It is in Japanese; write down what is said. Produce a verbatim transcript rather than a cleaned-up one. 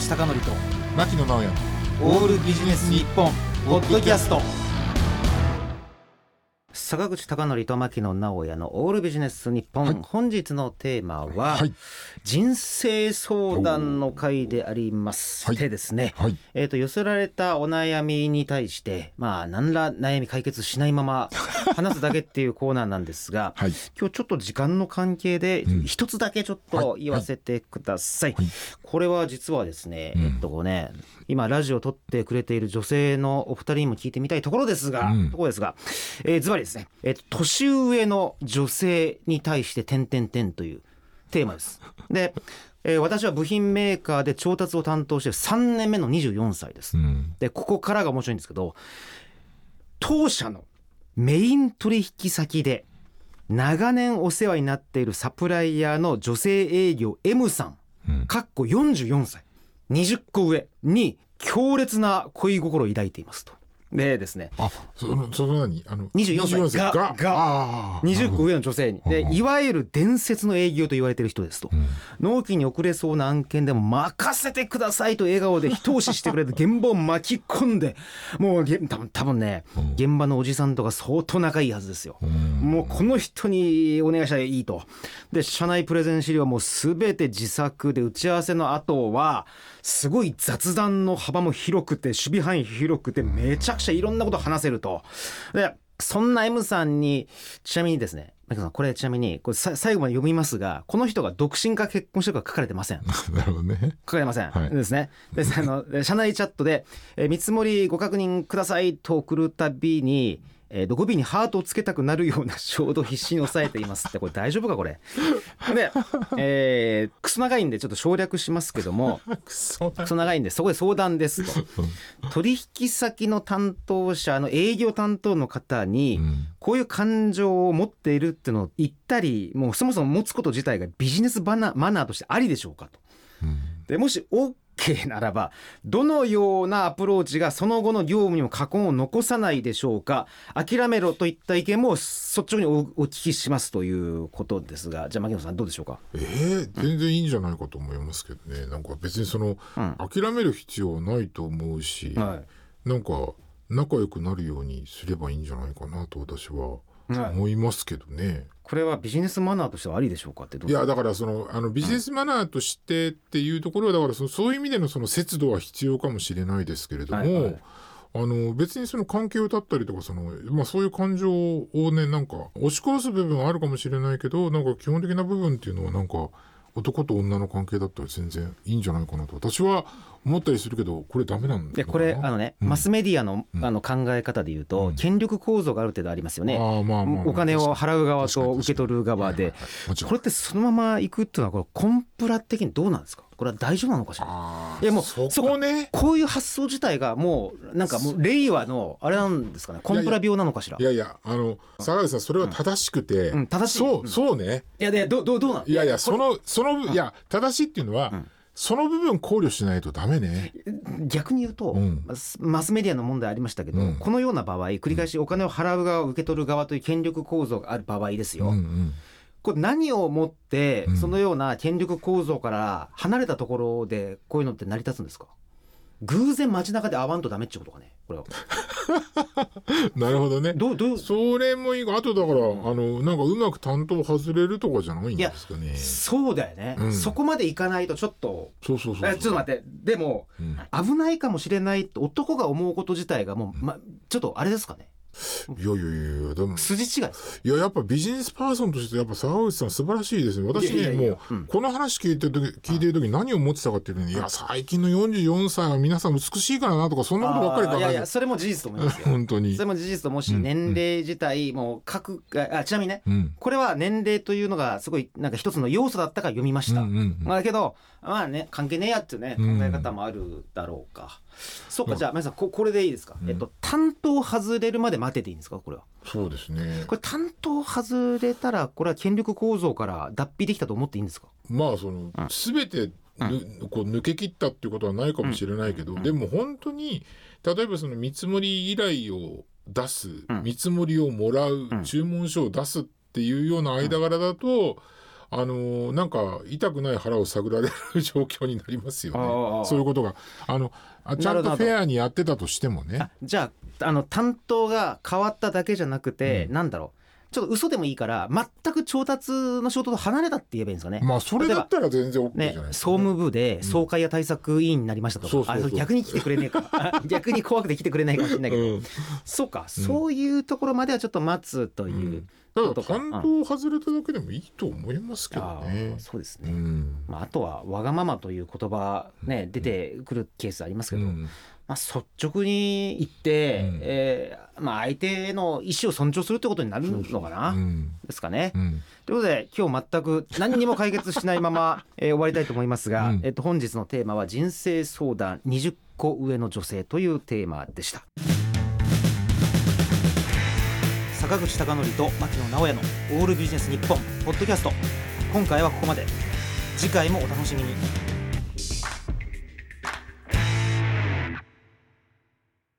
口貴教と牧野直哉オールビジネス日本ポッドキャスト。坂口貴教と牧野直哉のオールビジネス日本、はい、本日のテーマは、はい、人生相談の会であります、はい、でですね、はい、えーと寄せられたお悩みに対してまあ何ら悩み解決しないまま話すだけっていうコーナーなんですが、はい、今日ちょっと時間の関係で一つだけちょっと言わせてください、はいはい、これは実はですね、うん、えっとね今ラジオを撮ってくれている女性のお二人にも聞いてみたいところですが、うん、ところですが、えー、ずばりですね、えー、年上の女性に対して点々点というテーマです。で、えー、私は部品メーカーで調達を担当してさんねんめのにじゅうよんさいです、うん、でここからが面白いんですけど、当社のメイン取引先で長年お世話になっているサプライヤーの女性営業 M さん、うん、かっこよんじゅうよんさい、にじゅっこ上に強烈な恋心を抱いていますと。でですね、 あ、そのその何あのにじゅうよんさい が, が, がにじゅっこ上の女性にで、いわゆる伝説の営業と言われている人ですと、うん、納期に遅れそうな案件でも任せてくださいと笑顔で一押ししてくれて現場を巻き込んで、もう多分多分ね、うん、現場のおじさんとか相当仲いいはずですよ、うん、もうこの人にお願いしたらいいと。で社内プレゼン資料はもう全て自作で、打ち合わせの後はすごい雑談の幅も広くて守備範囲広くてめちゃくちゃいろんなことを話せると。でそんな M さんにちなみにですね、これちなみにこれ最後まで読みますが、この人が独身か結婚してるか書かれてませんなるほどね、 書かれません、はい、ですね。であの社内チャットで、えー、見積もりご確認くださいと送るたびにえー、語尾にハートをつけたくなるような衝動必死に抑えていますって、これ大丈夫かこれで、えー、クソ長いんでちょっと省略しますけどもクソ長いんでそこで相談ですと取引先の担当者の営業担当の方にこういう感情を持っているっていうのを言ったり、もうそもそも持つこと自体がビジネスマナー、マナーとしてありでしょうかと。でもし OK ならばどのようなアプローチがその後の業務にも禍根を残さないでしょうか。諦めろといった意見も率直に お, お聞きしますということですが、じゃあ牧野さんどうでしょうか。 えー、全然いいんじゃないかと思いますけどね、うん、なんか別にその、うん、諦める必要はないと思うし、はい、なんか仲良くなるようにすればいいんじゃないかなと私は思いますけどね、はい、 これはビジネスマナーとしてはありでしょうかって。どういやだからそのあのビジネスマナーとしてっていうところはだからそのそういう意味でのその節度は必要かもしれないですけれども、はいはい、あの別にその関係を断ったりとかその、まあ、そういう感情をねなんか押し殺す部分はあるかもしれないけど、なんか基本的な部分っていうのはなんか男と女の関係だったら全然いいんじゃないかなと私は思ったりするけど、これダメなんだ。 これあのね、うん、マスメディア の, あの考え方でいうと、うん、権力構造がある程度ありますよね、あ、まあまあ、お金を払う側と受け取る側で、はいはいはい、これってそのままいくっていうのはこれコンプラ的にどうなんですか。これは大丈夫なのかしら。 あ、 いやもうそこね、 こういう発想自体がもうなんかもう令和のあれなんですかね、コンプラ病なのかしら。 いやいやあの坂口さんそれは正しくて、うんうん、正しい、そう、そうね、 いやいやどどうどうなん。 いやいやそのその、うん、いや正しいっていうのは、うん、その部分考慮しないとダメね。 逆に言うと、うん、マスメディアの問題ありましたけど、うん、このような場合繰り返しお金を払う側受け取る側という権力構造がある場合ですよ、うんうん、これ何をもってそのような権力構造から離れたところでこういうのって成り立つんですか。偶然街中で会わんとダメってことかねこれはなるほどね。 どうどうそれもいい。あとだから、うん、あのなんかうまく担当外れるとかじゃないんですかね。いやそうだよね、うん、そこまでいかないとちょっとそうそうそうそう、 ちょっと待って、でも、うん、危ないかもしれないと男が思うこと自体がもう、ま、ちょっとあれですかね。 いやいやいやでも筋違い。 いややっぱビジネスパーソンとしてやっぱ沢口さん素晴らしいですね。私ねいやいやいやもう、うん、この話聞いてる時聞いてる時何を思ってたかっていうのに、いや最近のよんじゅうよんさいは皆さん美しいからなとかそんなことばっかり考えて。 いやいやそれも事実と思いますよ本当にそれも事実ともし年齢自体、うん、もう各あちなみにね、うん、これは年齢というのがすごいなんか一つの要素だったから読みました、うんうんうん、まあ、だけどまあね関係ねえやっていうね考え方もあるだろうか、うん、そうか。じゃあ皆さん こ, これでいいですか、うん、えっと担当外れるまで待てていいんですかこれは。 そうですね。 これ担当外れたらこれは権力構造から脱皮できたと思っていいんですか。 まあその、うん、全てうん、こう抜け切ったっていうことはないかもしれないけど、うん、でも本当に例えばその見積もり依頼を出す、うん、見積もりをもらう、うん、注文書を出すっていうような間柄だと、 あのなんか痛くない腹を探られる状況になりますよね。そういうことがあのあちゃんとフェアにやってたとしてもね。 あじゃあ、あの担当が変わっただけじゃなくて、うん、なんだろうちょっと嘘でもいいから全く調達の仕事と離れたって言えばいいんですかね。 まあそれだったら全然 OK じゃないですか、ね、 総務部で総会や対策委員になりましたとか、うん、そうそうそう、あ逆に来てくれねえか逆に怖くて来てくれないかもしれないけど、うん、そうか、うん、そういうところまではちょっと待つという、うんだから担当外れただけでもいいと思いますけどね。 あそうですね、うんまあ、あとはわがままという言葉、ね、出てくるケースありますけど、うんまあ、率直に言って、うんえーまあ、相手の意思を尊重するということになるのかな、うん、ですかね、うん、ということで今日全く何にも解決しないまま、えー、終わりたいと思いますが、うんえっと、本日のテーマは人生相談にじゅっこ上の女性というテーマでした。坂口孝則と牧野直哉のオールビジネス日本ポッドキャスト、今回はここまで。次回もお楽しみに。